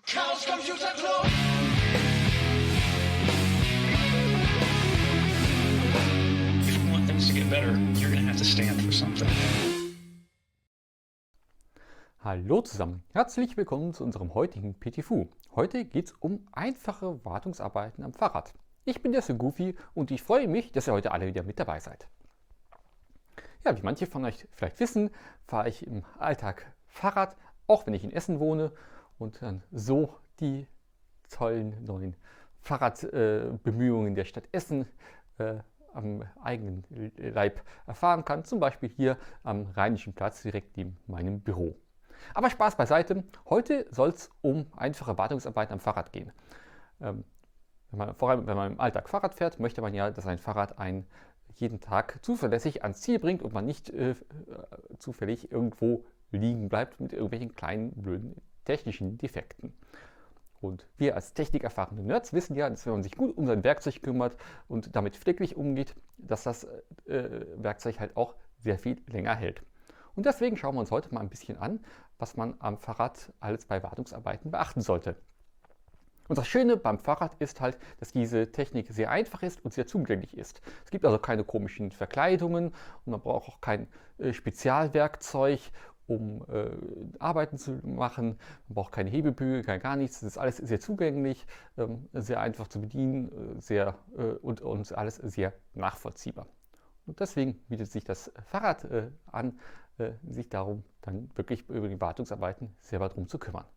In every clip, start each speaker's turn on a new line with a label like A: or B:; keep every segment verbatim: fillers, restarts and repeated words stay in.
A: Chaos Computer Club.
B: If you want things to get better, you're going to have to stand for something.
C: Hallo zusammen, herzlich willkommen zu unserem heutigen P T F U. Heute geht es um einfache Wartungsarbeiten am Fahrrad. Ich bin der Sir Goofy und ich freue mich, dass ihr heute alle wieder mit dabei seid. Ja, wie manche von euch vielleicht wissen, fahre ich im Alltag Fahrrad, auch wenn ich in Essen wohne und dann so die tollen neuen Fahrradbemühungen äh, der Stadt Essen äh, am eigenen Leib erfahren kann, zum Beispiel hier am Rheinischen Platz direkt neben meinem Büro. Aber Spaß beiseite, heute soll es um einfache Wartungsarbeiten am Fahrrad gehen. Ähm, wenn man, vor allem wenn man im Alltag Fahrrad fährt, möchte man ja, dass ein Fahrrad einen jeden Tag zuverlässig ans Ziel bringt und man nicht äh, zufällig irgendwo liegen bleibt mit irgendwelchen kleinen, blöden technischen Defekten. Und wir als technikerfahrene Nerds wissen ja, dass wenn man sich gut um sein Werkzeug kümmert und damit pfleglich umgeht, dass das äh, Werkzeug halt auch sehr viel länger hält. Und deswegen schauen wir uns heute mal ein bisschen an, was man am Fahrrad alles bei Wartungsarbeiten beachten sollte. Und das Schöne beim Fahrrad ist halt, dass diese Technik sehr einfach ist und sehr zugänglich ist. Es gibt also keine komischen Verkleidungen und man braucht auch kein äh, Spezialwerkzeug, um äh, Arbeiten zu machen. Man braucht keine Hebebügel, kein gar nichts. Das ist alles sehr zugänglich, ähm, sehr einfach zu bedienen äh, sehr, äh, und, und alles sehr nachvollziehbar. Und deswegen bietet sich das Fahrrad äh, an, äh, sich darum dann wirklich über die Wartungsarbeiten selber drum zu kümmern.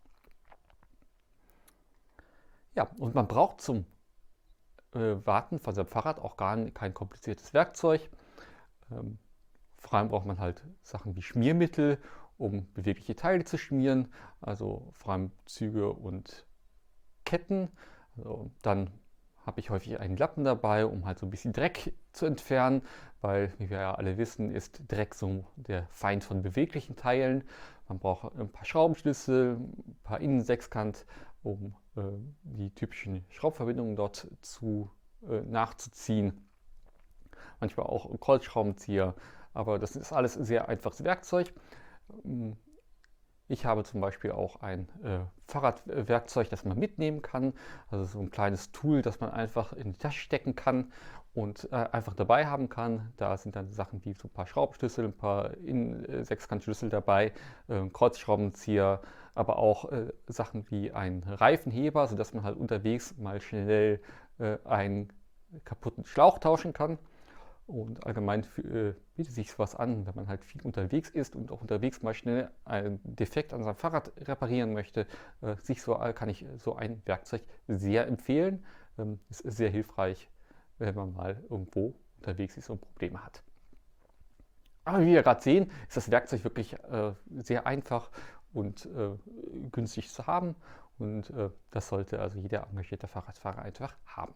C: Ja, und man braucht zum äh, Warten von seinem Fahrrad auch gar kein kompliziertes Werkzeug. Ähm, vor allem braucht man halt Sachen wie Schmiermittel, um bewegliche Teile zu schmieren, also vor allem Züge und Ketten. Also, dann habe ich häufig einen Lappen dabei, um halt so ein bisschen Dreck zu entfernen, weil, wie wir ja alle wissen, ist Dreck so der Feind von beweglichen Teilen. Man braucht ein paar Schraubenschlüssel, ein paar Innensechskant, um äh, die typischen Schraubverbindungen dort zu, äh, nachzuziehen. Manchmal auch ein Kreuzschraubenzieher, aber das ist alles sehr einfaches Werkzeug. Ich habe zum Beispiel auch ein äh, Fahrradwerkzeug, das man mitnehmen kann. Also so ein kleines Tool, das man einfach in die Tasche stecken kann und äh, einfach dabei haben kann. Da sind dann Sachen wie so ein paar Schraubenschlüssel, ein paar Innensechskantschlüssel dabei, äh, Kreuzschraubenzieher, aber auch äh, Sachen wie ein Reifenheber, sodass man halt unterwegs mal schnell äh, einen kaputten Schlauch tauschen kann. Und allgemein äh, bietet sich sowas an, wenn man halt viel unterwegs ist und auch unterwegs mal schnell einen Defekt an seinem Fahrrad reparieren möchte. Äh, sich so, kann ich so ein Werkzeug sehr empfehlen. Ähm, ist sehr hilfreich, wenn man mal irgendwo unterwegs ist und Probleme hat. Aber wie wir gerade sehen, ist das Werkzeug wirklich äh, sehr einfach und äh, günstig zu haben. Und äh, das sollte also jeder engagierte Fahrradfahrer einfach haben.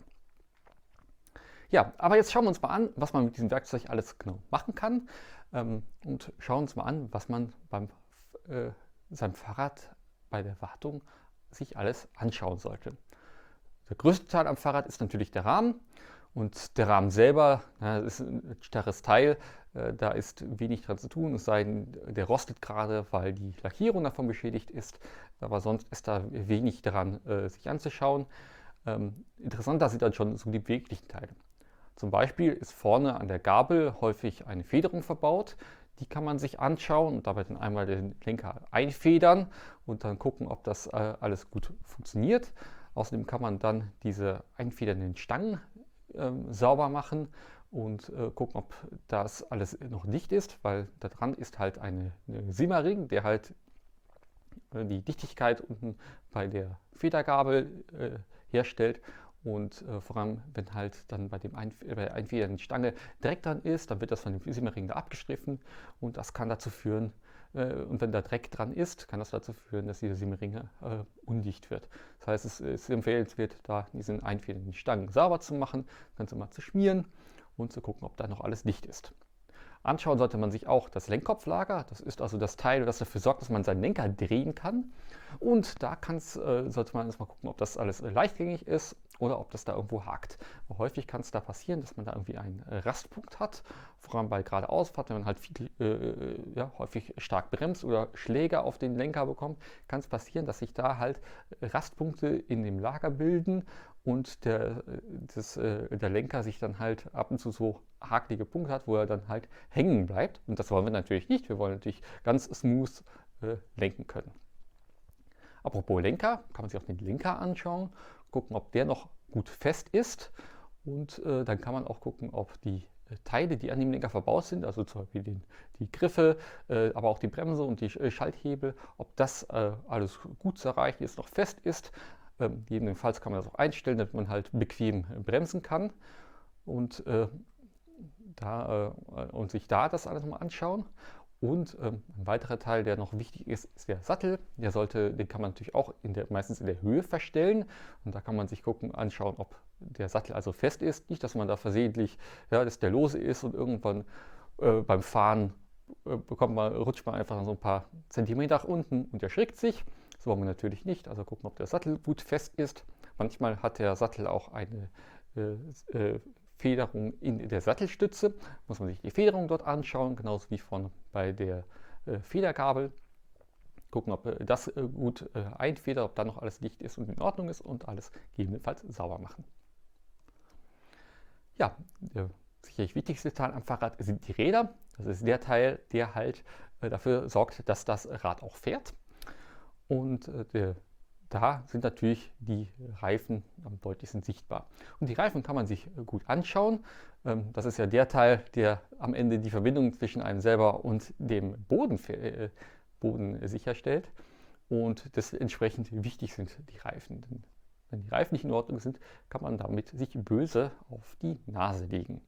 C: Ja, aber jetzt schauen wir uns mal an, was man mit diesem Werkzeug alles genau machen kann ähm, und schauen uns mal an, was man beim äh, seinem Fahrrad bei der Wartung sich alles anschauen sollte. Der größte Teil am Fahrrad ist natürlich der Rahmen und der Rahmen selber, na, das ist ein starres Teil, äh, da ist wenig dran zu tun, es sei denn, der rostet gerade, weil die Lackierung davon beschädigt ist, aber sonst ist da wenig daran äh, sich anzuschauen. Ähm, interessanter sind dann schon so die beweglichen Teile. Zum Beispiel ist vorne an der Gabel häufig eine Federung verbaut. Die kann man sich anschauen und dabei dann einmal den Lenker einfedern und dann gucken, ob das äh, alles gut funktioniert. Außerdem kann man dann diese einfedernden Stangen äh, sauber machen und äh, gucken, ob das alles noch dicht ist, weil da dran ist halt eine, eine Simmering, der halt äh, die Dichtigkeit unten bei der Federgabel äh, herstellt. Und äh, vor allem, wenn halt dann bei, dem Einf bei der einfedernden Stange Dreck dran ist, dann wird das von dem Simmering da abgestriffen und das kann dazu führen, äh, und wenn da Dreck dran ist, kann das dazu führen, dass diese Simmering äh, undicht wird. Das heißt, es ist empfehlenswert, da diesen einfedernden Stangen sauber zu machen, dann mal zu schmieren und zu gucken, ob da noch alles dicht ist. Anschauen sollte man sich auch das Lenkkopflager. Das ist also das Teil, das dafür sorgt, dass man seinen Lenker drehen kann. Und da kann's, äh, sollte man erstmal gucken, ob das alles äh, leichtgängig ist oder ob das da irgendwo hakt. Aber häufig kann es da passieren, dass man da irgendwie einen äh, Rastpunkt hat, vor allem bei geradeausfahrt, wenn man halt viel, äh, ja, häufig stark bremst oder Schläge auf den Lenker bekommt, kann es passieren, dass sich da halt Rastpunkte in dem Lager bilden und der, das, äh, der Lenker sich dann halt ab und zu so hakelige Punkte hat, wo er dann halt hängen bleibt. Und das wollen wir natürlich nicht. Wir wollen natürlich ganz smooth äh, lenken können. Apropos Lenker, kann man sich auch den Lenker anschauen, gucken, ob der noch gut fest ist. Und äh, dann kann man auch gucken, ob die äh, Teile, die an dem Lenker verbaut sind, also zum Beispiel den, die Griffe, äh, aber auch die Bremse und die äh, Schalthebel, ob das äh, alles gut zu erreichen ist, noch fest ist. Ähm, jedenfalls kann man das auch einstellen, damit man halt bequem äh, bremsen kann. Und, äh, da, äh, und sich da das alles mal anschauen. Und ähm, ein weiterer Teil, der noch wichtig ist, ist der Sattel. Der sollte, den kann man natürlich auch in der, meistens in der Höhe verstellen. Und da kann man sich gucken, anschauen, ob der Sattel also fest ist. Nicht, dass man da versehentlich, ja, dass der lose ist und irgendwann äh, beim Fahren äh, bekommt man, rutscht man einfach so ein paar Zentimeter nach unten und erschrickt sich. Das wollen wir natürlich nicht. Also gucken, ob der Sattel gut fest ist. Manchmal hat der Sattel auch eine äh, äh, Federung in der Sattelstütze, muss man sich die Federung dort anschauen, genauso wie von bei der äh, Federgabel. Gucken, ob äh, das äh, gut äh, einfedert, ob da noch alles dicht ist und in Ordnung ist und alles gegebenenfalls sauber machen. Ja, der sicherlich wichtigste Teil am Fahrrad sind die Räder. Das ist der Teil, der halt äh, dafür sorgt, dass das Rad auch fährt. Und äh, der Da sind natürlich die Reifen am deutlichsten sichtbar. Und die Reifen kann man sich gut anschauen. Das ist ja der Teil, der am Ende die Verbindung zwischen einem selber und dem Boden, äh, Boden sicherstellt. Und dementsprechend wichtig sind die Reifen. Denn wenn die Reifen nicht in Ordnung sind, kann man damit sich böse auf die Nase legen.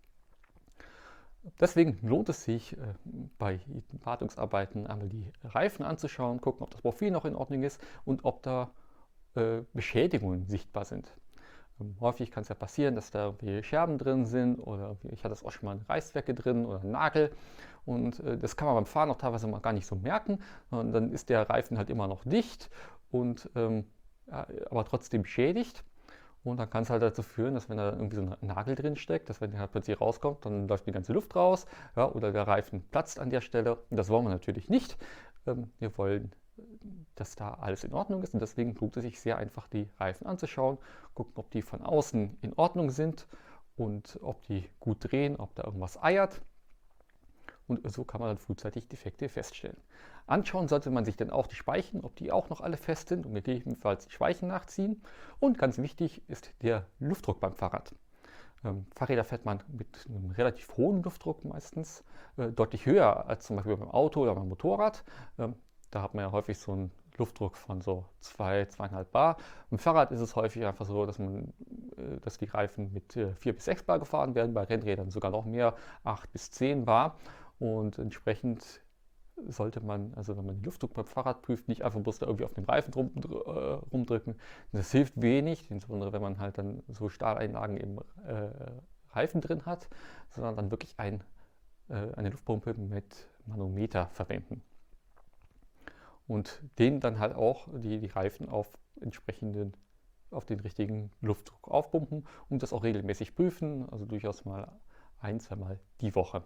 C: Deswegen lohnt es sich, äh, bei Wartungsarbeiten einmal die Reifen anzuschauen, gucken, ob das Profil noch in Ordnung ist und ob da äh, Beschädigungen sichtbar sind. Ähm, häufig kann es ja passieren, dass da irgendwie Scherben drin sind oder ich hatte das auch schon mal Reißzwecke drin oder einen Nagel und äh, das kann man beim Fahren auch teilweise mal gar nicht so merken. Und dann ist der Reifen halt immer noch dicht und ähm, ja, aber trotzdem beschädigt. Und dann kann es halt dazu führen, dass wenn da irgendwie so ein Nagel drin steckt, dass wenn der halt plötzlich rauskommt, dann läuft die ganze Luft raus, ja, oder der Reifen platzt an der Stelle. Und das wollen wir natürlich nicht. Ähm, wir wollen, dass da alles in Ordnung ist und deswegen lohnt es sich sehr einfach, die Reifen anzuschauen, gucken, ob die von außen in Ordnung sind und ob die gut drehen, ob da irgendwas eiert. Und so kann man dann frühzeitig Defekte feststellen. Anschauen sollte man sich dann auch die Speichen, ob die auch noch alle fest sind und gegebenenfalls die Speichen nachziehen. Und ganz wichtig ist der Luftdruck beim Fahrrad. Ähm, Fahrräder fährt man mit einem relativ hohen Luftdruck meistens, äh, deutlich höher als zum Beispiel beim Auto oder beim Motorrad. Ähm, da hat man ja häufig so einen Luftdruck von so zwei, zweieinhalb Bar. Im Fahrrad ist es häufig einfach so, dass, man, äh, dass die Reifen mit äh, vier bis sechs Bar gefahren werden, bei Rennrädern sogar noch mehr, acht bis zehn Bar. Und entsprechend sollte man, also wenn man den Luftdruck beim Fahrrad prüft, nicht einfach bloß da irgendwie auf den Reifen rum, äh, rumdrücken. Das hilft wenig, insbesondere wenn man halt dann so Stahleinlagen im äh, Reifen drin hat, sondern dann wirklich ein, äh, eine Luftpumpe mit Manometer verwenden. Und den dann halt auch die, die Reifen auf entsprechenden, auf den richtigen Luftdruck aufpumpen und das auch regelmäßig prüfen, also durchaus mal ein, zweimal die Woche.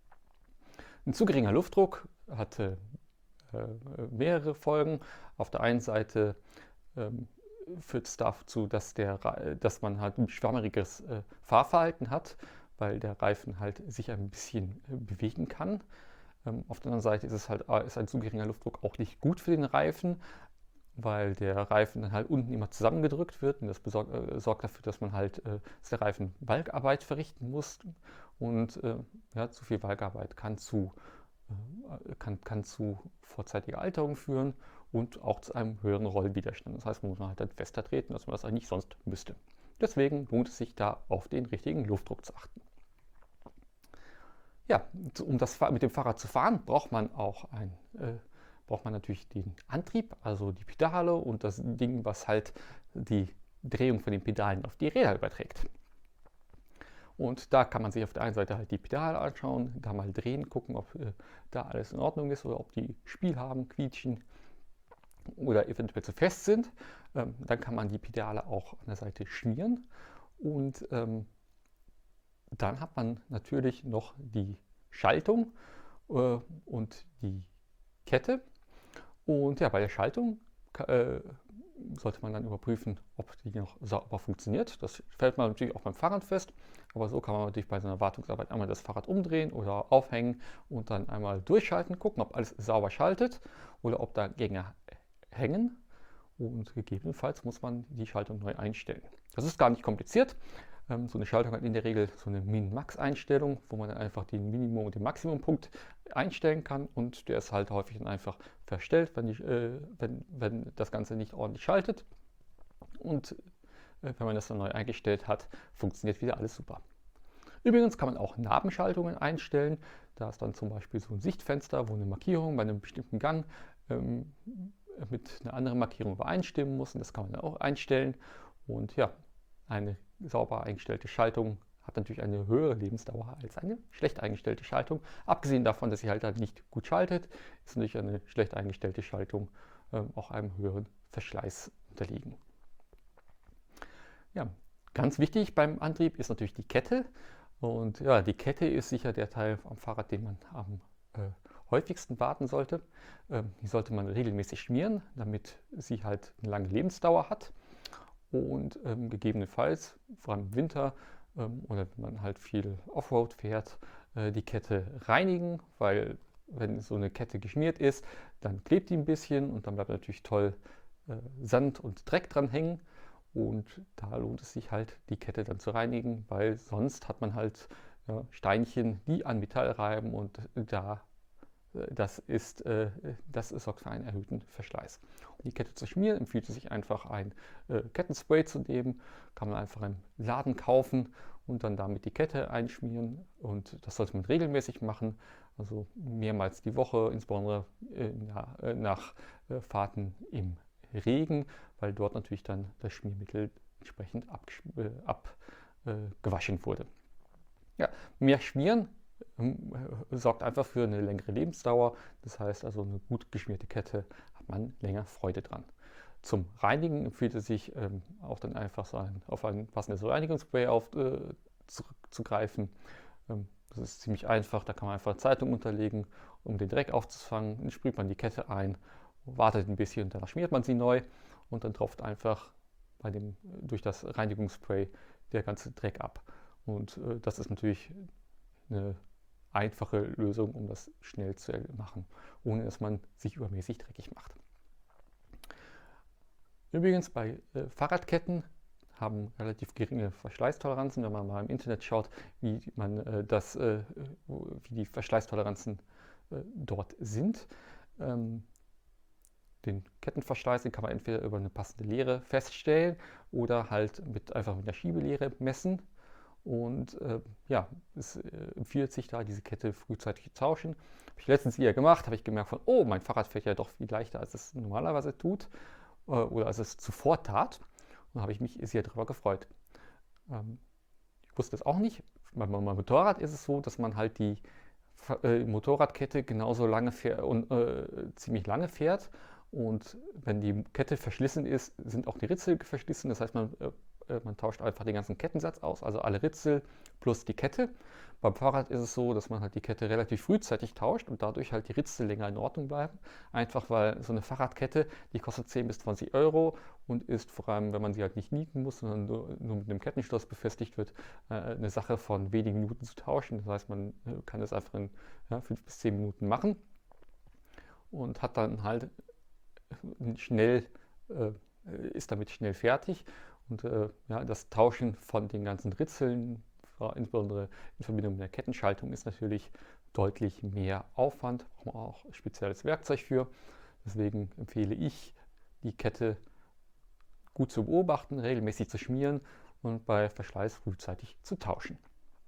C: Ein zu geringer Luftdruck hat äh, mehrere Folgen. Auf der einen Seite ähm, führt es dazu, dass, der, dass man halt ein schwammeriges äh, Fahrverhalten hat, weil der Reifen halt sich ein bisschen äh, bewegen kann. Ähm, auf der anderen Seite ist es halt ist ein zu geringer Luftdruck auch nicht gut für den Reifen, weil der Reifen dann halt unten immer zusammengedrückt wird und das besorgt, äh, sorgt dafür, dass man halt äh, dass der Reifen Walkarbeit verrichten muss und äh, ja, zu viel Walkarbeit kann zu, äh, kann, kann zu vorzeitiger Alterung führen und auch zu einem höheren Rollwiderstand. Das heißt, man muss halt dann fester treten, dass man das eigentlich sonst müsste. Deswegen lohnt es sich da auf den richtigen Luftdruck zu achten. Ja, um das mit dem Fahrrad zu fahren, braucht man auch ein äh, braucht man natürlich den Antrieb, also die Pedale und das Ding, was halt die Drehung von den Pedalen auf die Räder überträgt. Und da kann man sich auf der einen Seite halt die Pedale anschauen, da mal drehen, gucken, ob äh, da alles in Ordnung ist oder ob die Spiel haben, quietschen oder eventuell zu fest sind. Ähm, dann kann man die Pedale auch an der Seite schmieren und ähm, dann hat man natürlich noch die Schaltung äh, und die Kette. Und ja, bei der Schaltung äh, sollte man dann überprüfen, ob die noch sauber funktioniert. Das fällt man natürlich auch beim Fahrrad fest, aber so kann man natürlich bei so einer Wartungsarbeit einmal das Fahrrad umdrehen oder aufhängen und dann einmal durchschalten, gucken, ob alles sauber schaltet oder ob da Gänge hängen, und gegebenenfalls muss man die Schaltung neu einstellen. Das ist gar nicht kompliziert. Ähm, so eine Schaltung hat in der Regel so eine Min-Max-Einstellung, wo man dann einfach den Minimum- und den Maximumpunkt einstellen kann, und der ist halt häufig dann einfach verstellt, wenn, die, äh, wenn, wenn das Ganze nicht ordentlich schaltet. Und äh, wenn man das dann neu eingestellt hat, funktioniert wieder alles super. Übrigens kann man auch Nabenschaltungen einstellen. Da ist dann zum Beispiel so ein Sichtfenster, wo eine Markierung bei einem bestimmten Gang ähm, mit einer anderen Markierung übereinstimmen muss. Und das kann man dann auch einstellen. Und ja, eine sauber eingestellte Schaltung hat natürlich eine höhere Lebensdauer als eine schlecht eingestellte Schaltung. Abgesehen davon, dass sie halt, halt nicht gut schaltet, ist natürlich eine schlecht eingestellte Schaltung ähm, auch einem höheren Verschleiß unterliegen. Ja, ganz wichtig beim Antrieb ist natürlich die Kette. Und ja, die Kette ist sicher der Teil am Fahrrad, den man am äh, häufigsten warten sollte. Ähm, die sollte man regelmäßig schmieren, damit sie halt eine lange Lebensdauer hat. Und ähm, gegebenenfalls, vor allem im Winter ähm, oder wenn man halt viel Offroad fährt, äh, die Kette reinigen, weil wenn so eine Kette geschmiert ist, dann klebt die ein bisschen und dann bleibt natürlich toll äh, Sand und Dreck dran hängen. Und da lohnt es sich halt, die Kette dann zu reinigen, weil sonst hat man halt ja, Steinchen, die an Metall reiben, und da Das, ist, äh, das sorgt für einen erhöhten Verschleiß. Um die Kette zu schmieren, empfiehlt es sich einfach ein äh, Kettenspray zu nehmen. Kann man einfach im Laden kaufen und dann damit die Kette einschmieren. Und das sollte man regelmäßig machen, also mehrmals die Woche, insbesondere äh, ja, äh, nach äh, Fahrten im Regen, weil dort natürlich dann das Schmiermittel entsprechend abgewaschen äh, wurde. Ja, mehr schmieren sorgt einfach für eine längere Lebensdauer. Das heißt also, eine gut geschmierte Kette hat man länger Freude dran. Zum Reinigen empfiehlt es sich ähm, auch dann einfach so ein, auf ein passendes Reinigungsspray auf, äh, zurückzugreifen. Ähm, das ist ziemlich einfach, da kann man einfach Zeitung unterlegen, um den Dreck aufzufangen. Dann sprüht man die Kette ein, wartet ein bisschen und danach schmiert man sie neu, und dann tropft einfach bei dem, durch das Reinigungsspray der ganze Dreck ab. Und äh, das ist natürlich eine einfache Lösung, um das schnell zu machen, ohne dass man sich übermäßig dreckig macht. Übrigens, bei äh, Fahrradketten haben relativ geringe Verschleißtoleranzen. Wenn man mal im Internet schaut, wie, man, äh, das, äh, wie die Verschleißtoleranzen äh, dort sind. Ähm, den Kettenverschleiß, den kann man entweder über eine passende Lehre feststellen oder halt mit, einfach mit einer Schiebelehre messen. Und äh, ja, es äh, empfiehlt sich da, diese Kette frühzeitig zu tauschen. Habe ich letztens wieder gemacht, habe ich gemerkt von, oh, mein Fahrrad fährt ja doch viel leichter, als es normalerweise tut äh, oder als es zuvor tat. Und habe ich mich sehr darüber gefreut. Ähm, ich wusste es auch nicht. Bei meinem Motorrad ist es so, dass man halt die äh, Motorradkette genauso lange fährt und äh, ziemlich lange fährt. Und wenn die Kette verschlissen ist, sind auch die Ritzel verschlissen. Das heißt, man äh, Man tauscht einfach den ganzen Kettensatz aus, also alle Ritzel plus die Kette. Beim Fahrrad ist es so, dass man halt die Kette relativ frühzeitig tauscht und dadurch halt die Ritzel länger in Ordnung bleiben. Einfach weil so eine Fahrradkette, die kostet zehn bis zwanzig Euro und ist vor allem, wenn man sie halt nicht nieten muss, sondern nur, nur mit einem Kettenschloss befestigt wird, eine Sache von wenigen Minuten zu tauschen. Das heißt, man kann das einfach in ja, fünf bis zehn Minuten machen und hat dann halt schnell, äh, ist damit schnell fertig. Und äh, ja, das Tauschen von den ganzen Ritzeln, insbesondere in Verbindung mit der Kettenschaltung, ist natürlich deutlich mehr Aufwand. Braucht man auch spezielles Werkzeug für. Deswegen empfehle ich, die Kette gut zu beobachten, regelmäßig zu schmieren und bei Verschleiß frühzeitig zu tauschen.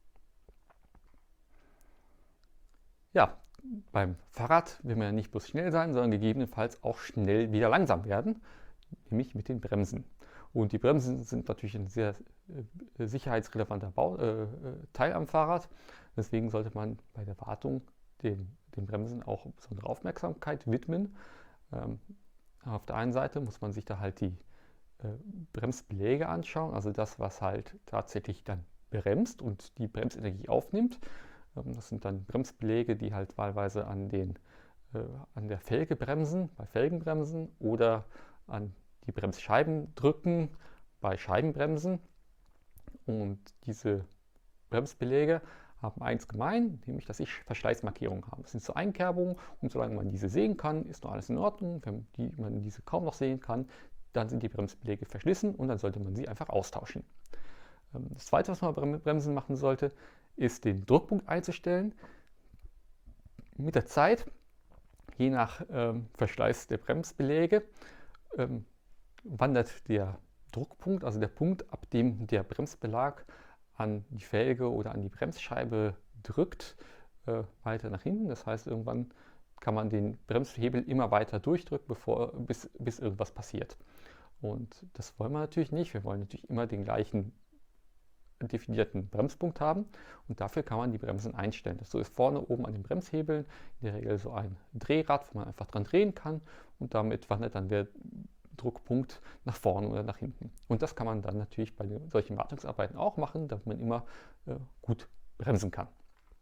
C: Ja, beim Fahrrad will man ja nicht bloß schnell sein, sondern gegebenenfalls auch schnell wieder langsam werden. nämlich mit den Bremsen. Und die Bremsen sind natürlich ein sehr äh, sicherheitsrelevanter Bau, äh, Teil am Fahrrad. Deswegen sollte man bei der Wartung dem, den Bremsen auch besondere Aufmerksamkeit widmen. Ähm, auf der einen Seite muss man sich da halt die äh, Bremsbeläge anschauen, also das, was halt tatsächlich dann bremst und die Bremsenergie aufnimmt. Ähm, das sind dann Bremsbeläge, die halt wahlweise an, den, äh, an der Felge bremsen, bei Felgenbremsen, oder an die Bremsscheiben drücken bei Scheibenbremsen. Und diese Bremsbeläge haben eins gemein, nämlich dass sie Verschleißmarkierungen haben. Das sind so Einkerbungen, und solange man diese sehen kann, ist noch alles in Ordnung. Wenn die, man diese kaum noch sehen kann, dann sind die Bremsbeläge verschlissen und dann sollte man sie einfach austauschen. Das Zweite, was man bei Bremsen machen sollte, ist den Druckpunkt einzustellen. Mit der Zeit, je nach ähm, Verschleiß der Bremsbeläge, ähm, wandert der Druckpunkt, also der Punkt, ab dem der Bremsbelag an die Felge oder an die Bremsscheibe drückt, äh, weiter nach hinten. Das heißt, irgendwann kann man den Bremshebel immer weiter durchdrücken, bevor, bis, bis irgendwas passiert. Und das wollen wir natürlich nicht. Wir wollen natürlich immer den gleichen definierten Bremspunkt haben, und dafür kann man die Bremsen einstellen. Das so ist vorne oben an den Bremshebeln in der Regel so ein Drehrad, wo man einfach dran drehen kann, und damit wandert dann der Druckpunkt nach vorne oder nach hinten. Und das kann man dann natürlich bei solchen Wartungsarbeiten auch machen, damit man immer äh, gut bremsen kann.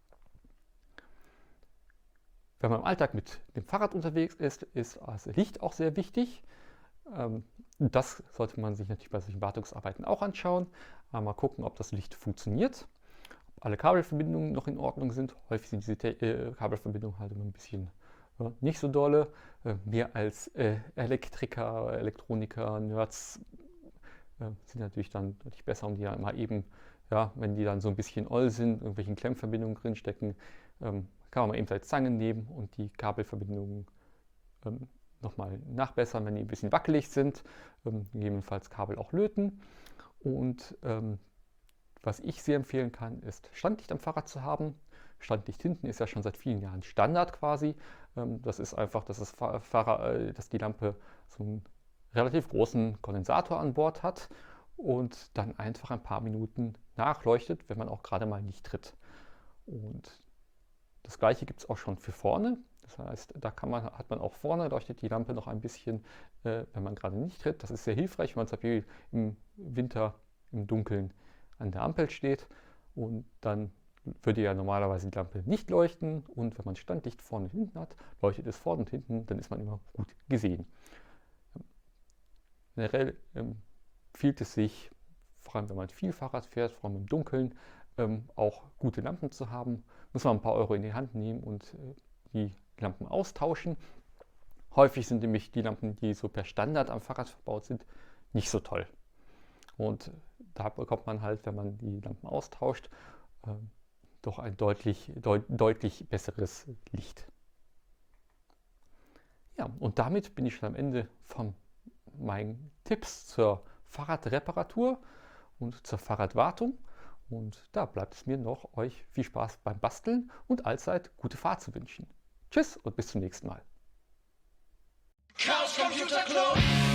C: Wenn man im Alltag mit dem Fahrrad unterwegs ist, ist das Licht auch sehr wichtig. Ähm, das sollte man sich natürlich bei solchen Wartungsarbeiten auch anschauen. Mal gucken, ob das Licht funktioniert, ob alle Kabelverbindungen noch in Ordnung sind. Häufig sind diese äh, Kabelverbindungen halt immer ein bisschen ja, nicht so dolle. Äh, wir als äh, Elektriker, Elektroniker, Nerds äh, sind natürlich dann deutlich besser, um die ja mal eben, ja, wenn die dann so ein bisschen oll sind, irgendwelchen Klemmverbindungen drinstecken, ähm, kann man mal eben als Zange nehmen und die Kabelverbindungen ähm, nochmal nachbessern, wenn die ein bisschen wackelig sind, ähm, gegebenenfalls Kabel auch löten. Und ähm, was ich sehr empfehlen kann, ist Standlicht am Fahrrad zu haben. Standlicht hinten ist ja schon seit vielen Jahren Standard quasi. Ähm, das ist einfach, dass, das Fahrer, äh, dass die Lampe so einen relativ großen Kondensator an Bord hat und dann einfach ein paar Minuten nachleuchtet, wenn man auch gerade mal nicht tritt. Und das gleiche gibt es auch schon für vorne. Das heißt, da kann man, hat man auch vorne, leuchtet die Lampe noch ein bisschen, äh, wenn man gerade nicht tritt. Das ist sehr hilfreich, wenn man zum Beispiel im Winter im Dunkeln an der Ampel steht, und dann würde ja normalerweise die Lampe nicht leuchten, und wenn man Standlicht vorne und hinten hat, leuchtet es vorne und hinten, dann ist man immer gut gesehen. Generell empfiehlt es sich, vor allem wenn man viel Fahrrad fährt, vor allem im Dunkeln, ähm, auch gute Lampen zu haben. Muss man ein paar Euro in die Hand nehmen und äh, die Lampen austauschen. Häufig sind nämlich die Lampen, die so per Standard am Fahrrad verbaut sind, nicht so toll. Und da bekommt man halt, wenn man die Lampen austauscht, äh, doch ein deutlich, deut, deutlich besseres Licht. Ja, und damit bin ich schon am Ende von meinen Tipps zur Fahrradreparatur und zur Fahrradwartung. Und da bleibt es mir noch, euch viel Spaß beim Basteln und allzeit gute Fahrt zu wünschen. Tschüss und bis zum nächsten Mal.
A: Chaos Computer Club.